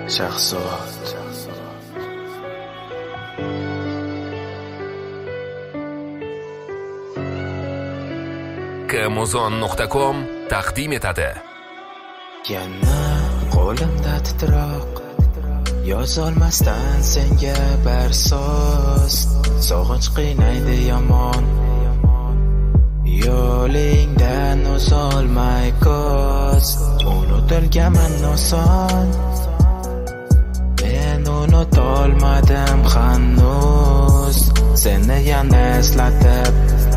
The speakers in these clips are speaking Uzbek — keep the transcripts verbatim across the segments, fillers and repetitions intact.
Shahzod Kamuzon nuqta com taqdim etadi. Yana qo'limda titroq, yozolmasdan senga bir so'z. Sog'inch qiynaydi yomon, yo'lingdan o'zolmay ko'z. Unutilganman oson, men unutolmadim hanuz. Seni yana eslatib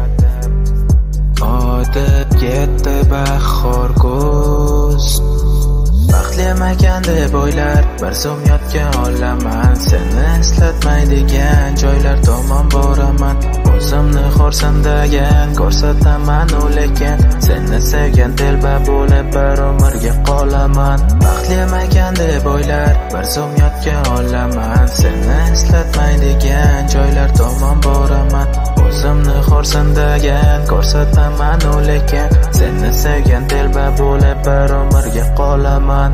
o'tib ketdi bahor kuz. Baxtli emakan deb o'ylar, bir zum yodga olaman. Seni eslatmaydigan joylar tomon boraman. O'zimni xo'rsindagan ko'rsataman u lekin seni sevgan telba bo'lib bir umrga qolaman. Baxtli emakan deb o'ylar, bir zum yodga olaman. Seni eslatmaydigan joylar tomon boraman. O'zimni xo'rsindagan ko'rsataman u lekin seni sevgan telba bo'lib bir umrga qolaman.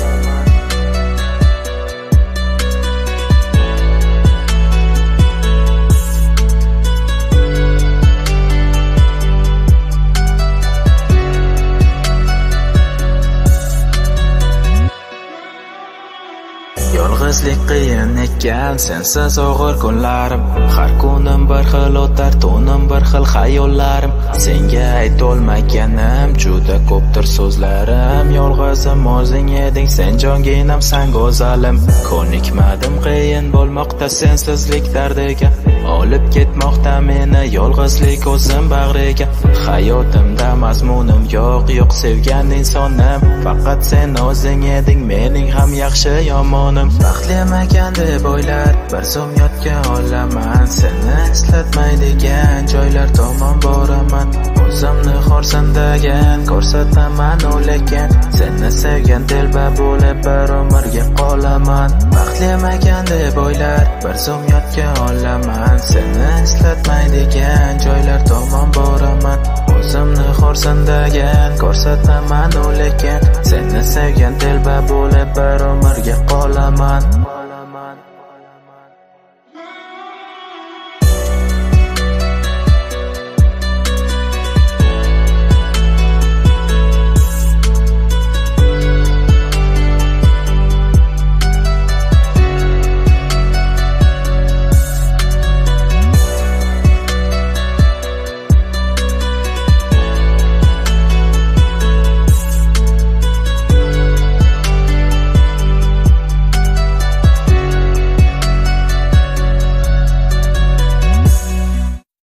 Yolg'izlik qiyin ekan, sensiz og'ir kunlarim. Har kunim bir xil o'tar, tunim bir xil xayollarim. Senga aytolmaganim juda ko'pdir so'zlarim. Yolg'izim o'zing eding, sen jonginam, san go'zalim. Ko'nikmadim qiyin bo'lmoqda sensizlik dardiga. Olib ketmoqda meni yolg'izlik o'zim bag'riga. Hayotimda mazmunim yo'q, yo'q sevgan insonim. Faqat sen o'zing eding, mening ham yaxshi yomonim. Baxtli emakan deb o'ylar, bir zum yodga olaman. Seni eslatmaydigan joylar tomon boraman. O'zimni xo'rsindagan ko'rsataman u lekin seni sevgan telba bo'lib bir umrga qolaman. Baxtli emakan deb o'ylar, bir zum yodga olaman. Seni eslatmaydigan joylar tomon boraman. O'zimni xo'rsindagan ko'rsataman u lekin seni sevgan telba bo'lib bir umrga qolaman.